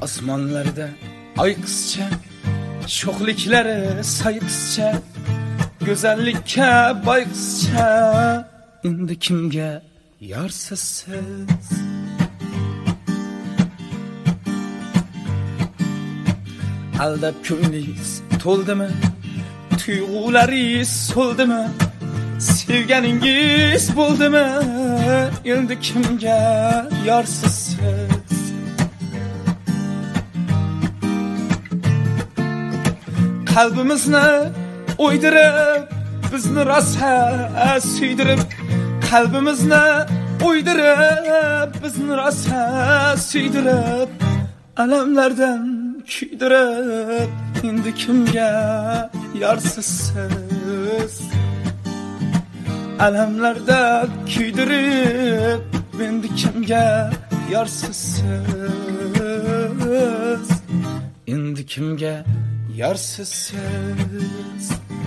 Osmonlarda oy qizcha, sho'xliklari soy qizcha, go'zallikka boy qizcha, endi kimga yorsiz siz? Aldab ko'nglingiz to'ldimi? Tuyg'ularingiz so'ldimi? Sevganingiz bo'ldimi? Endi kimga yorsiz siz? Qalbimizni o'ydirib, bizni rosa suydirib, qalbimizni o'ydirib, bizni rosa suydirib, alamlardan kuydirib, endi kimga yorsiz siz? Alamlarda kuydirib, endi kimga yorsiz siz? Endi kimga yorsiz siz?